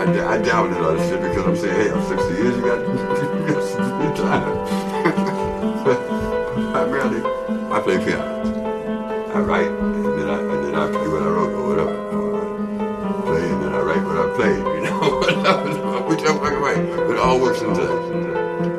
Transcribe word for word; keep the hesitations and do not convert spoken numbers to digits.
I doubt it on shit because I'm saying, hey, I'm sixty years, you got, you got some good time. I barely, I play piano. I write, and then I, and then I play what I wrote or whatever. Or I play, and then I write what I played, you know? Whichever I can write. But it all works in time.